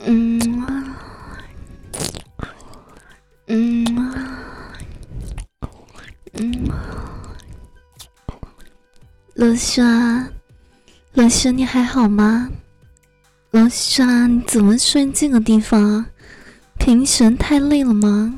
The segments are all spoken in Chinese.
罗莎，罗莎，你还好吗？罗莎，你怎么睡这个地方？平时太累了吗？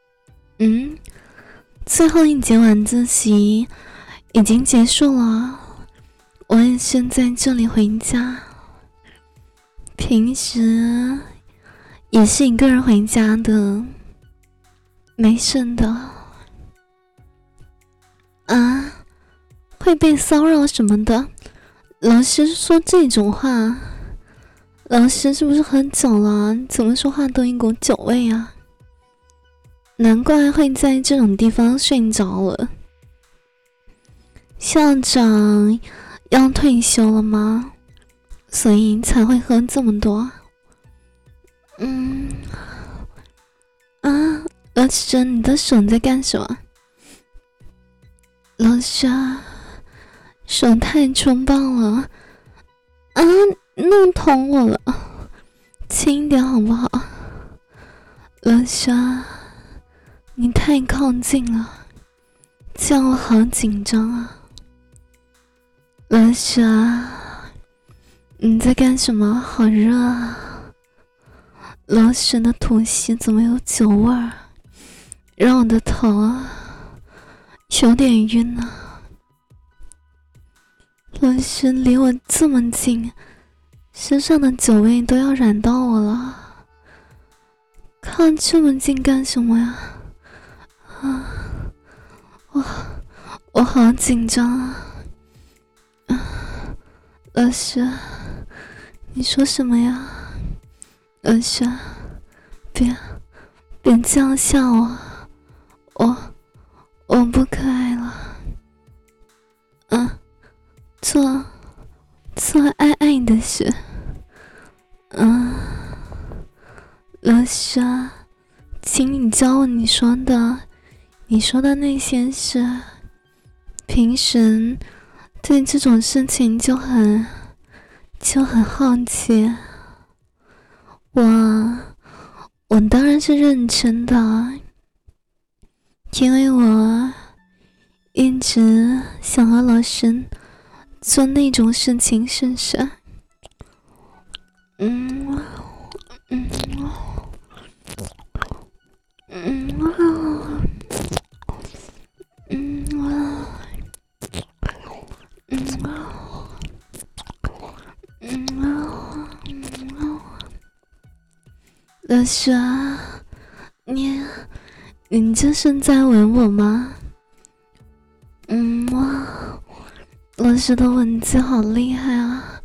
最后一节晚自习已经结束了，我也是在这里回家。平时也是一个人回家的，没事的。啊？会被骚扰什么的？老师说这种话，老师是不是喝酒了？怎么说话都一股酒味啊？难怪会在这种地方睡着了。校长要退休了吗？所以才会喝这么多。老师，你的手在干什么？老师，手太粗暴了啊！弄疼我了，轻一点好不好？老师，你太靠近了，叫我好紧张啊！老师，你在干什么？好热啊！老师的吐息怎么有酒味儿？让我的头有点晕啊！老师离我这么近，身上的酒味都要染到我了，靠这么近干什么呀？我好紧张啊！老师，你说什么呀？老师，别这样吓我不可爱了。做爱爱的事。老师，请你教我你说的那些事。平时对这种事情就很好奇。我当然是认真的，因为我一直想和老师做那种事情试试。老师啊，你这是在吻我吗？老师的吻技好厉害啊！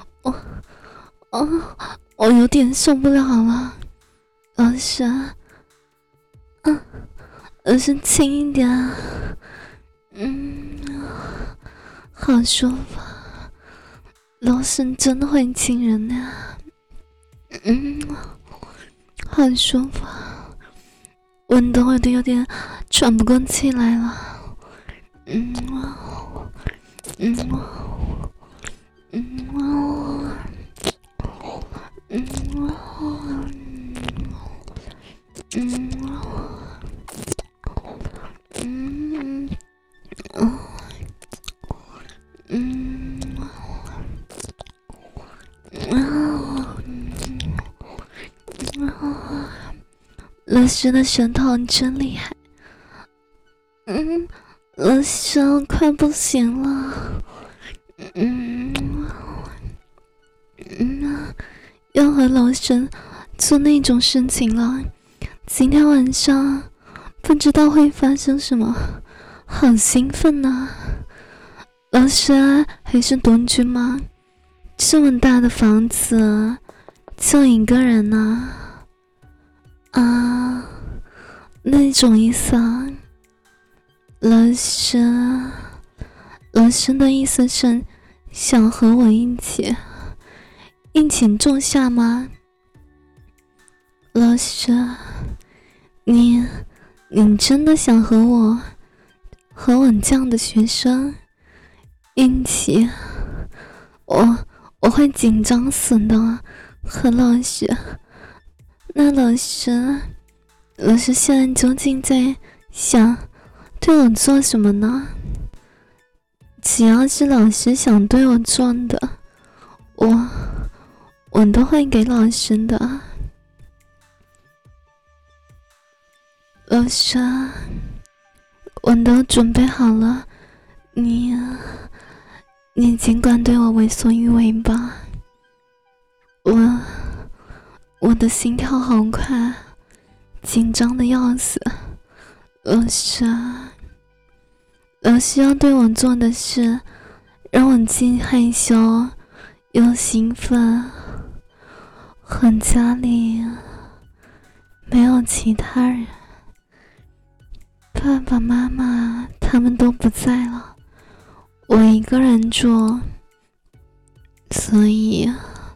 我有点受不了了。老师，老师轻一点。好舒服。老师真的会亲人呀。好舒服，吻得我都有点喘不过气来了。老师的舌头真厉害。老师我快不行了。要和老师做那种事情了。今天晚上不知道会发生什么，好兴奋啊！老师还是独居吗？这么大的房子就一个人呢？那种意思啊。老师的意思是想和我一起住下吗？老师，你真的想和我这样的学生一起？我会紧张死的， 何老师，那老师现在究竟在想对我做什么呢？只要是老师想对我做的，我都会给老师的。老师，我都准备好了，你尽管对我为所欲为吧。我的心跳好快，紧张的要死。老师要对我做的事，让我既害羞又兴奋。和家里没有其他人，爸爸妈妈他们都不在了，我一个人住，所以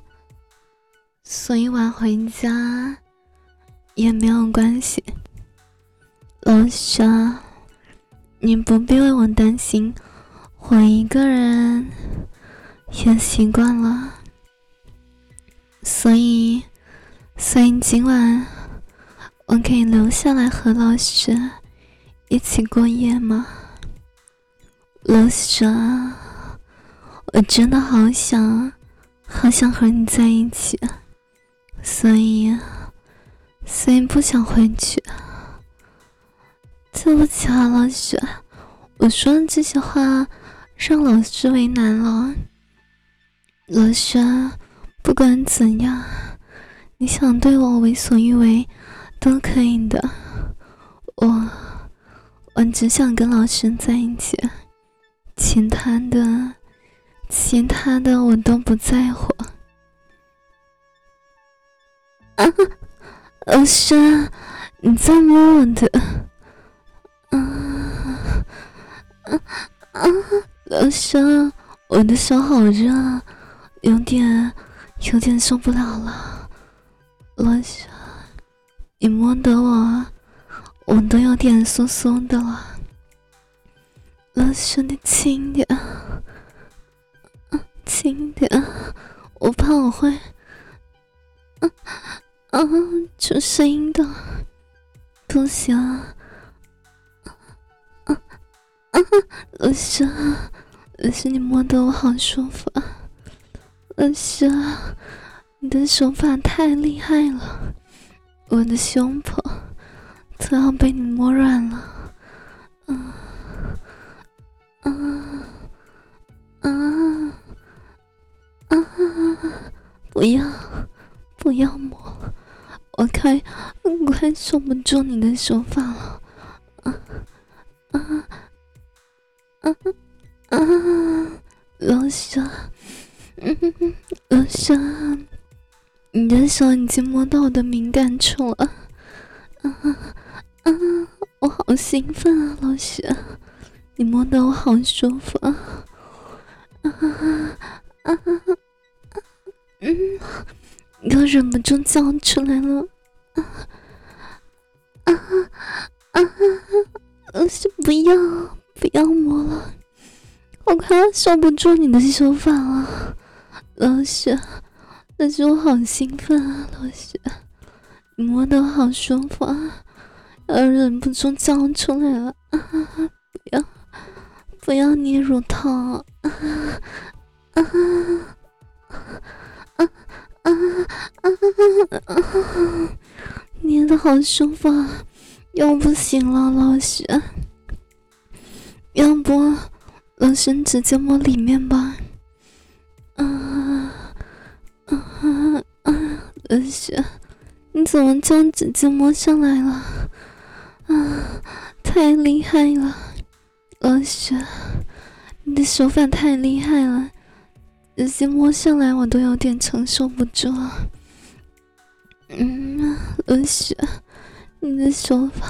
晚回家也没有关系。老师，你不必为我担心，我一个人也习惯了。所以今晚我可以留下来和老师一起过夜吗？老师，我真的好想和你在一起，所以不想回去。对不起啊，老师，我说的这些话让老师为难了。老师，不管怎样，你想对我为所欲为都可以的。我只想跟老师在一起，其他的我都不在乎。啊，老师，你在摸我的。老师，我的手好热，有点受不了了。老师，你摸得我都有点酥酥的了。老师，你轻点，轻点，我怕我会出声音的，不行。老师，你摸得我好舒服啊！老师，你的手法太厉害了，我的胸脯都要被你摸软了。不要摸，我快受不住你的手法了。老师，老师，你的手已经摸到我的敏感处了。我好兴奋啊，老师，你摸得我好舒服啊。又忍不住叫出来了。老师，不要摸了，我快要受不住你的手法了。老师，我好兴奋啊！老师，你摸得我好舒服啊，要忍不住叫出来了。不要捏乳头。捏得好舒服啊，又不行了，老师，要不老师直接摸里面吧。老师，你怎么就直接摸上来了？太厉害了，老师，你的手法太厉害了，直接摸上来我都有点承受不住。老师，你的手法，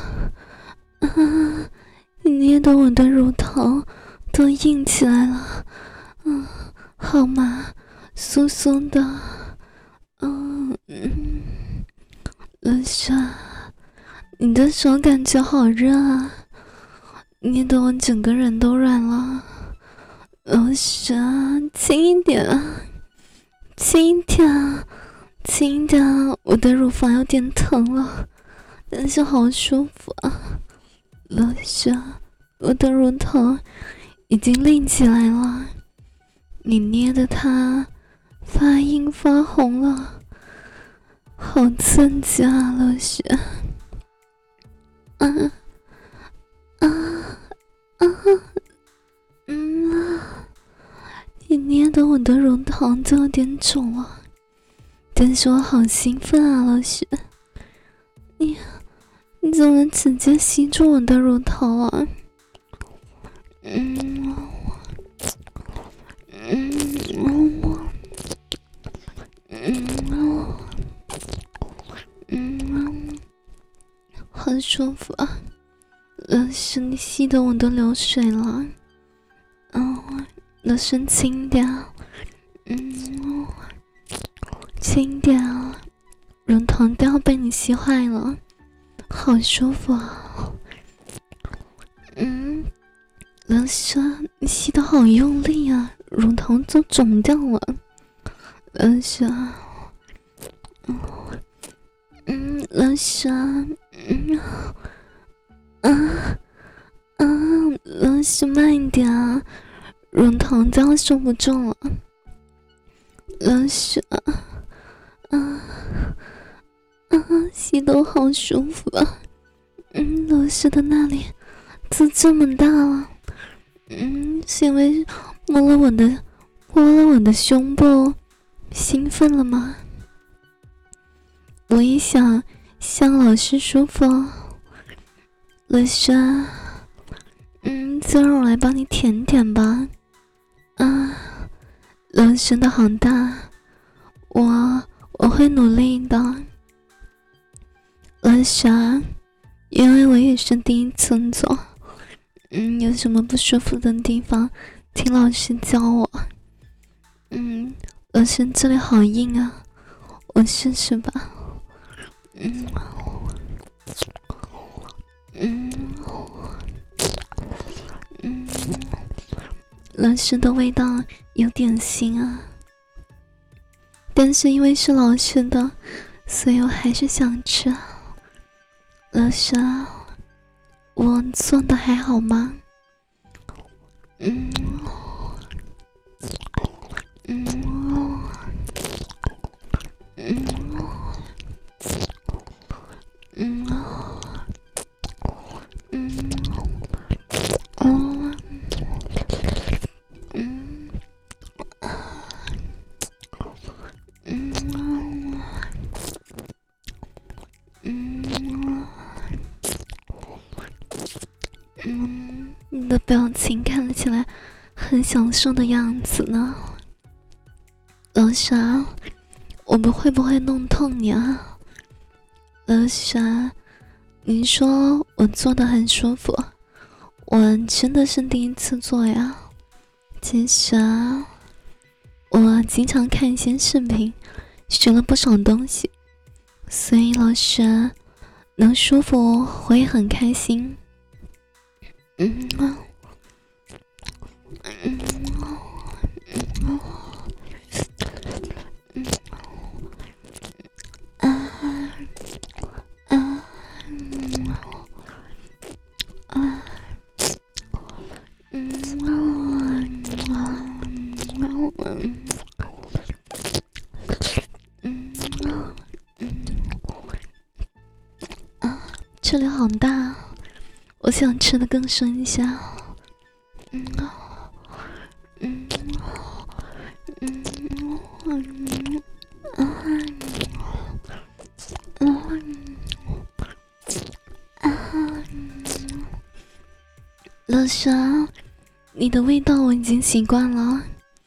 你捏得我的乳头都硬起来了，好麻，酥酥的。老师，你的手感觉好热啊，捏得我整个人都软了。老师，轻一点，轻一点， 轻一点啊，我的乳房有点疼了，但是好舒服啊。老师，我的乳头已经立起来了，你捏的它发硬发红了，好刺激啊，老师。你捏的我的乳头就有点肿了，但是我好兴奋啊，老师。你怎么直接吸住我的乳头啊？好舒服啊！老师，你吸的我都流水了。老师轻点，轻点啊！乳头都要被你吸坏了，好舒服啊！老师，你吸的好用力啊，乳头都肿掉了。老师，老师，老师慢一点啊，乳头都要受不住了。老师，吸得我好舒服啊。老师的那里都这么大了，是因为摸了我的胸部，兴奋了吗？我也想像老师舒服。老师，就让我来帮你舔舔吧。老师的好大，我会努力的。老师，因为我也是第一次做，有什么不舒服的地方，听老师教我。老师这里好硬啊，我试试吧。老师的味道有点腥啊，但是因为是老师的，所以我还是想吃。老师，我做的还好吗？你的表情看起来很享受的样子呢。老师，我们会不会弄痛你啊？老师，您说我做的很舒服，我真的是第一次做呀。其实我经常看一些视频，学了不少东西，所以老师能舒服我也很开心。这里好大，我想吃的更深一下。老师，你的味道我已经习惯了。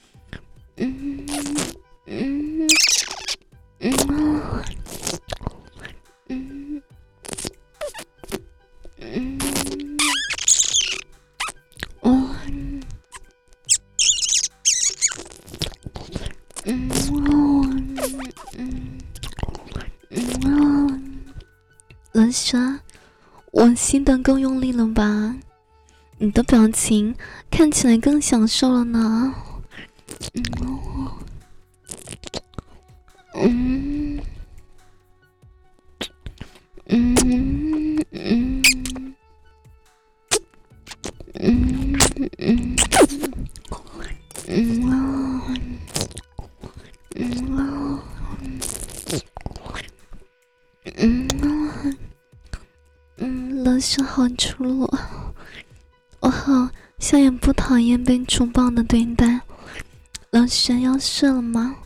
老师，我吸得够用力了吧？你的表情看起来更享受了呢。 老师好粗鲁，我好像也不讨厌被粗暴的对待。老师要射了吗？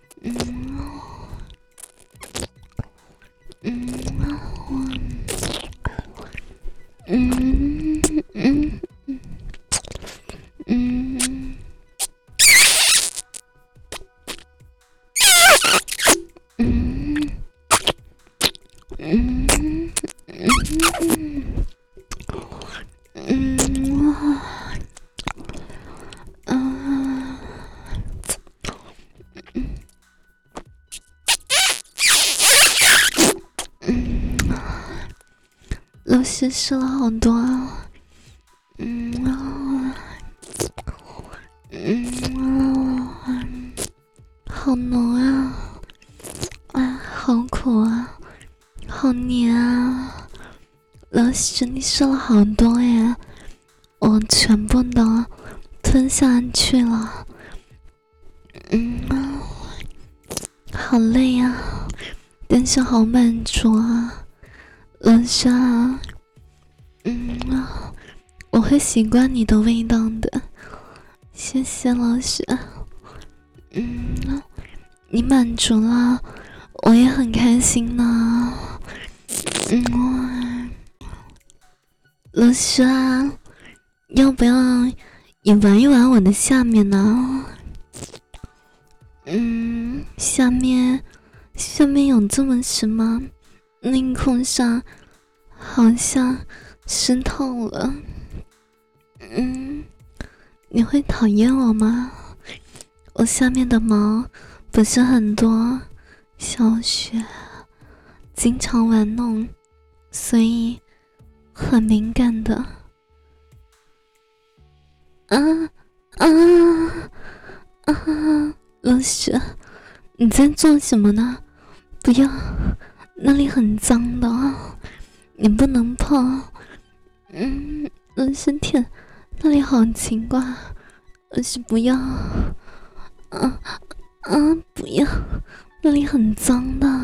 老师射了好多啊，好浓啊，好苦啊，好黏啊！老师你射了好多耶，我全部都吞下去了。好累啊，但是好满足啊，老师啊，我会习惯你的味道的，谢谢老师。你满足了，我也很开心呢。老师啊，要不要也玩一玩我的下面呢？下面有这么湿吗？内裤上好像湿透了。你会讨厌我吗？我下面的毛不是很多，小学经常玩弄，所以很敏感的。老师，你在做什么呢？不要，那里很脏的，你不能碰。老师舔，那里好奇怪，老师不要。不要，那里很脏的。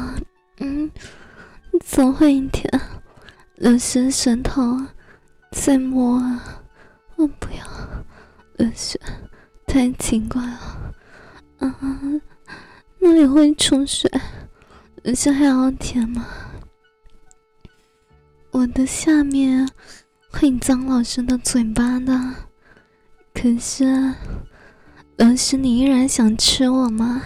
怎么会舔？老师舌头在摸啊，我不要，老师太奇怪了。那里会出水，老师还要舔吗？我的下面会脏老师的嘴巴的，可是老师你依然想吃我吗？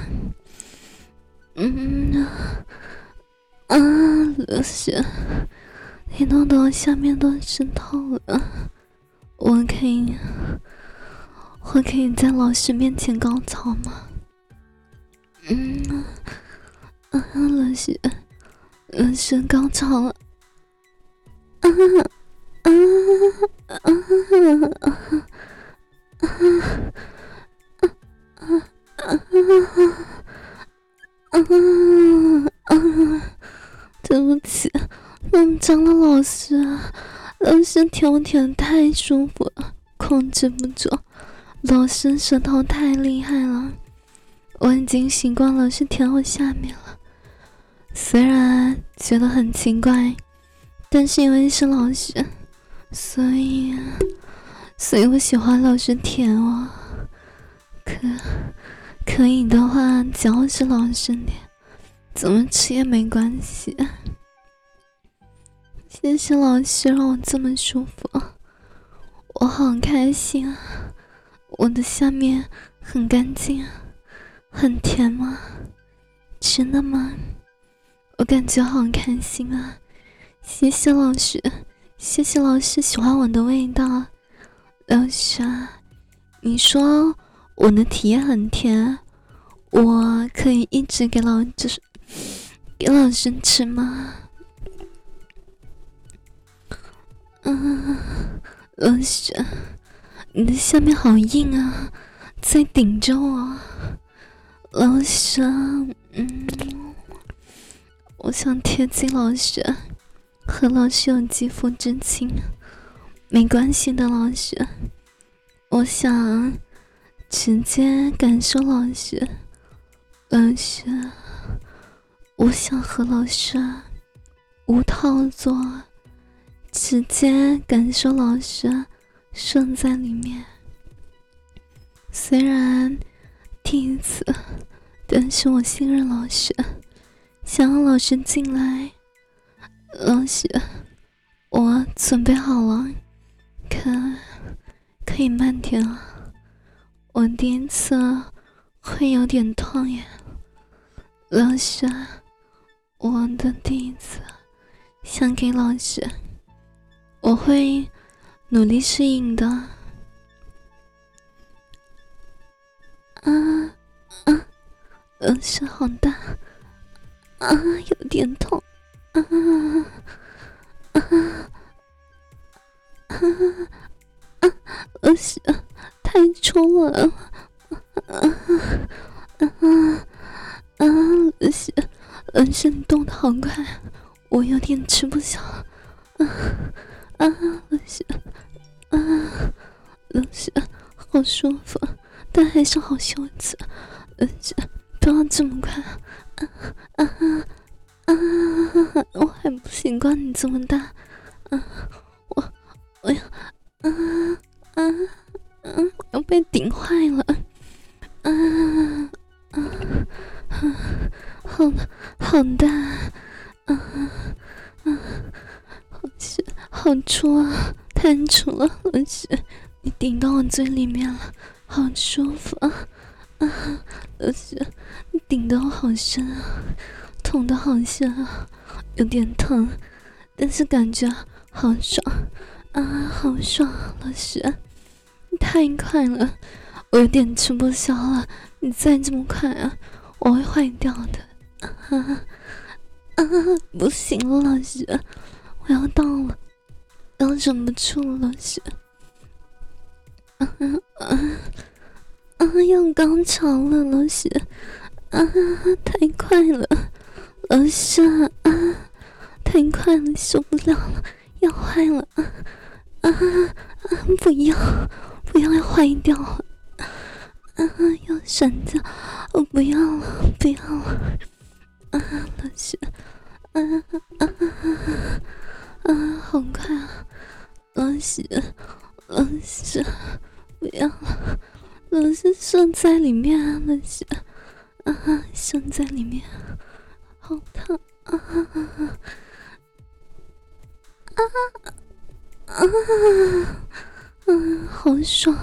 老师你弄得我下面都湿透了，我可以在老师面前高潮吗？老师高潮了。对不起，弄脏了老师啊！老师舔我舔得太舒服了，控制不住。老师舌头太厉害了，我已经习惯老师舔我下面了。虽然觉得很奇怪，但是因为是老师，所以我喜欢老师舔我。可以的话，只要是老师舔，怎么吃也没关系。谢谢老师让我这么舒服，我好开心啊！我的下面很干净，很甜吗？真的吗？我感觉好开心啊！谢谢老师，谢谢老师喜欢我的味道。老师啊，你说我的体液很甜，我可以一直给老师吃吗？老师，你的下面好硬啊，在顶着我。老师，我想贴近老师，和老师有肌肤之亲。没关系的，老师，我想直接感受老师。老师，我想和老师无套做， 直接感受老师射在里面。虽然第一次，但是我信任老师，想让老师进来。老师，我准备好了，可以慢点啊。我第一次会有点痛耶。老师，我的第一次想给老师，我会努力适应的。老师好大有点痛老师太冲了老师你动得好快，我有点吃不消老师好舒服，但还是好羞耻。老师不要这么快我还不习惯你这么大我要被顶坏了好大好粗啊，太粗了。老师你顶到我嘴里面了，好舒服老师你顶得我好深痛得好深有点疼，但是感觉好爽好爽。老师你太快了，我有点吃不消了，你再这么快我会坏掉的不行了老师，我要到了，要忍不住了老师要高潮了老师太快了老师太快了，受不了了，要坏了不要坏掉了要闪掉，我不要了老师好快老师不要了，老师射在里面老师射在里面好疼好爽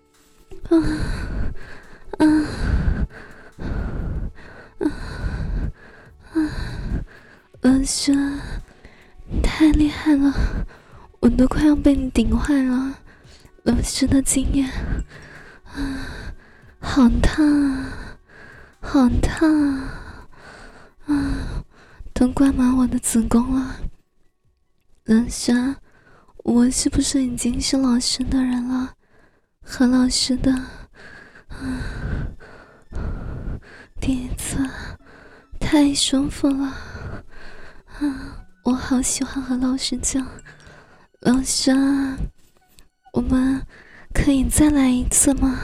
老师你太厉害了，我都快要被你顶坏了。老师的经验好烫好烫都灌满我的子宫了。老师我是不是已经是老师的人了？和老师的第一次太舒服了我好喜欢和老师讲。老师我们可以再来一次吗？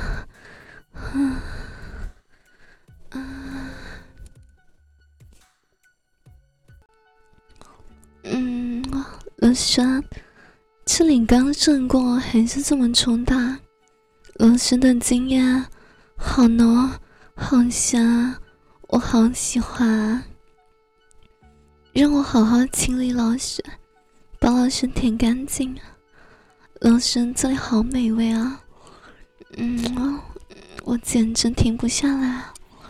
老师这里刚射过还是这么粗大，老师的经验好浓好香，我好喜欢，让我好好清理老师，把老师舔干净。老师这里好美味我简直停不下来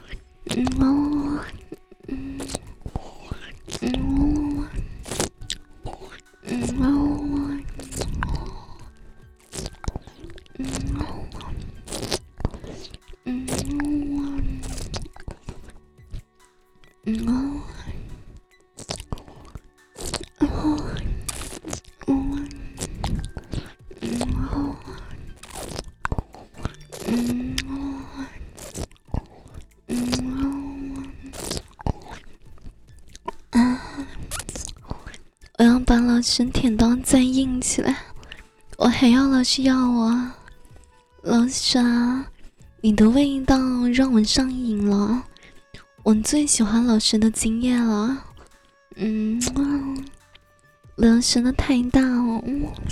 我要把老师舔到再硬起来，我还要老师要我。老师你的味道让我上瘾了，我最喜欢老师的经验了。 流失的太大了，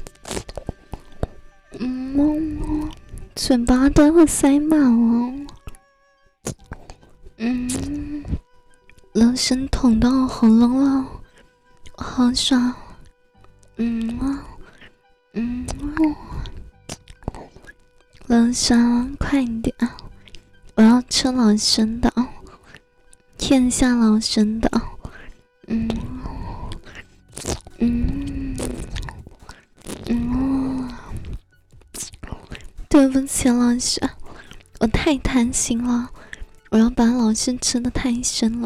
嘴巴都要塞满了，流失捅到我喉咙了，好爽，流失快点，我要吃老生的，天下老生的，对不起老师，我太贪心了，我要把老师吃的太深了，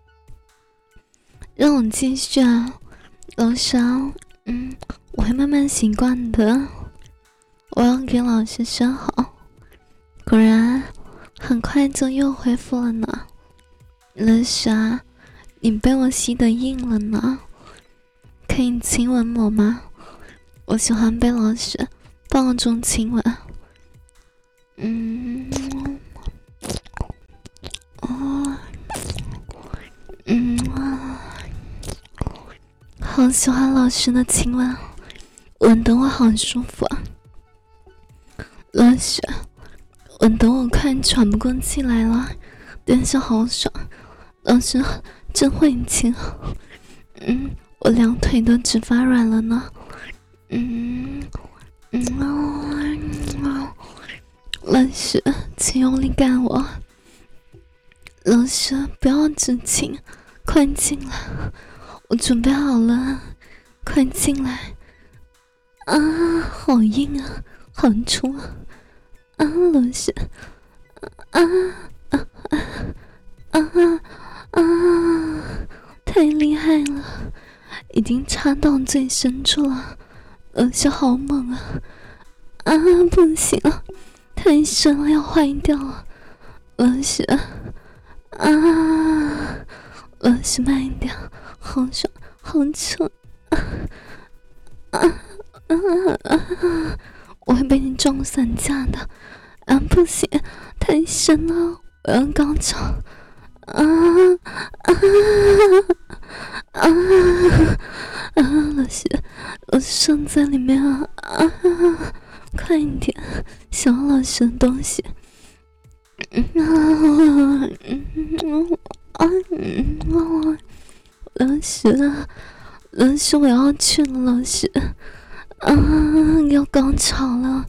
让我继续啊，老师啊，我会慢慢习惯的，我要给老师生好，果然很快就又恢复了呢，老师啊，你被我吸得硬了呢，可以亲吻我吗？我喜欢被老师抱住亲吻。好喜欢老师的亲吻，吻得我好舒服啊！老师，吻得我快喘不过气来了，但是好爽，老师真会亲，我两腿都直发软了呢，老师，请用力干我！老师，不要只亲，快进来！我准备好了，快进来！啊，好硬啊，好粗啊！老师，太厉害了，已经插到最深处了，老师好猛啊！不行了，太深了，要坏掉了，老师，老师慢一点，好爽，好臭，我会被你撞散架的，不行，太深了，我要高潮，老师剩在里面啊，快一点，想要老师的东西，老师，我要去了，老师，要高潮了，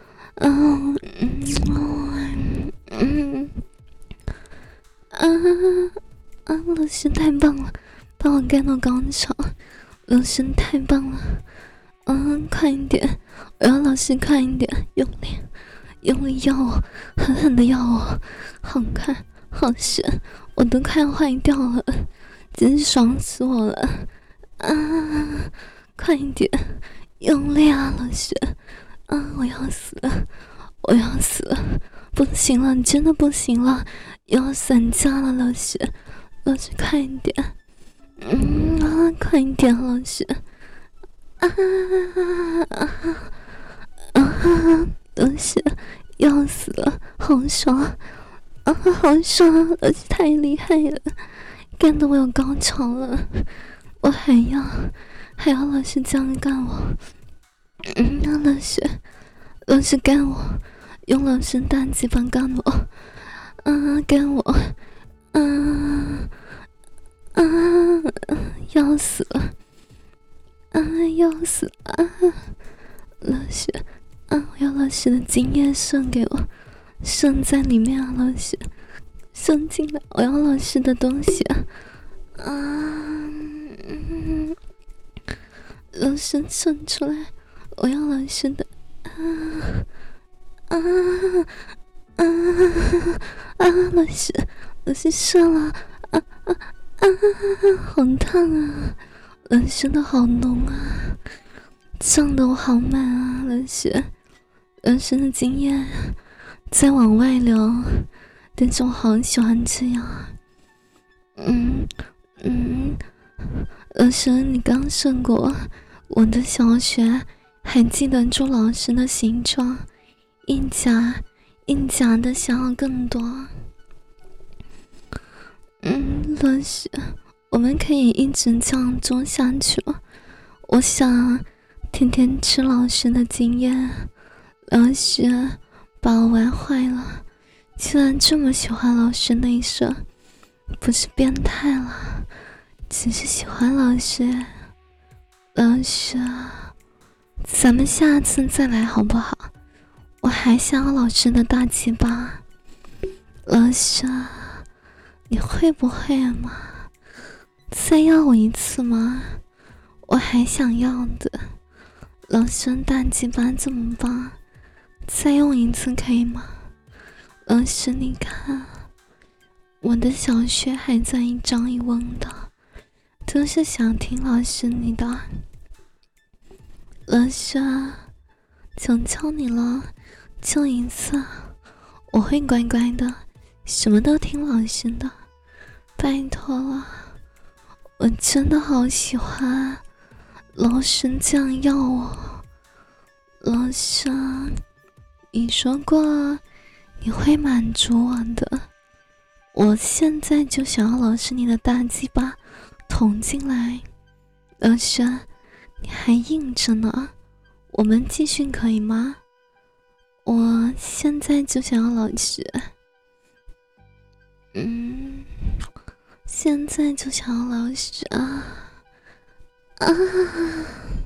老师太棒了，把我干到高潮，老师太棒了，快一点，我要老师快一点，用力要我，狠狠的要我，好快，好深，我都快坏掉了，真是爽死我了，快一点，用力啊，老师，我要死了，我要死了，不行了，真的不行了，要散架了，老师，快一点，快一点，老师，老师要死了，好爽，好爽，老师太厉害了，干得我有高潮了，我还要老师这样干我，老师干我，用老师大鸡巴干我，干我，要死了，要死了，老师，我要老师的精液送给我，送在里面啊，老师，送进来，我要老师的东西老师送出来，我要老师的，老师射了，好烫啊，老师的好浓啊，胀得我好满啊，老师的经验在往外流，但是我好喜欢这样，老师，你刚上过我的小学，还记得朱老师的形状，硬夹的想要更多。老师，我们可以一直这样做下去吗？ 我想天天吃老师的经验，老师把我玩坏了，居然这么喜欢老师内射，不是变态了，只是喜欢老师。老师，咱们下次再来好不好？我还想要老师的大鸡巴。老师，你会不会嘛？再要我一次吗？我还想要的。老师大鸡巴这么棒，再用一次可以吗？老师你看，我的小穴还在一张一嗡的，都是想听老师你的。老师，求求你了，就一次，我会乖乖的，什么都听老师的，拜托了，我真的好喜欢老师这样要我。老师，你说过你会满足我的，我现在就想要老师你的大鸡巴捅进来。老师，你还硬着呢，我们继续可以吗？我现在就想要老师，现在就想要老师啊！